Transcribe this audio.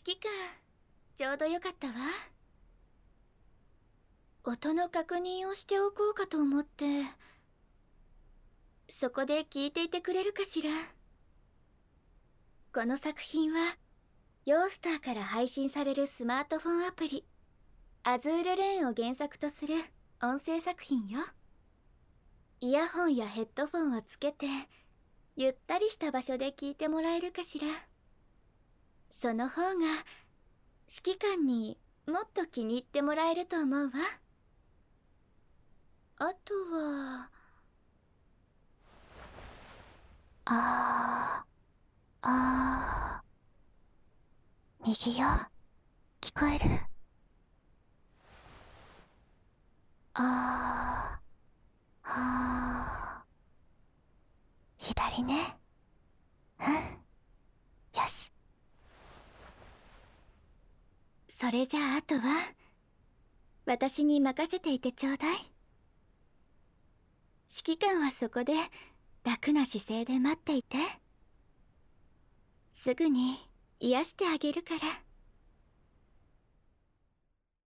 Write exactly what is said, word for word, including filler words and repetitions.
指揮官、ちょうどよかったわ。音の確認をしておこうかと思って。そこで聞いていてくれるかしら。この作品はヨースターから配信されるスマートフォンアプリアズールレーンを原作とする音声作品よ。イヤホンやヘッドフォンをつけてゆったりした場所で聞いてもらえるかしら。その方が指揮官にもっと気に入ってもらえると思うわ。あとはあーあー右よ、聞こえる？あーあー左ね。うん、よし。 それじゃああとは私に任せていてちょうだい。指揮官はそこで楽な姿勢で待っていて。すぐに癒してあげるから。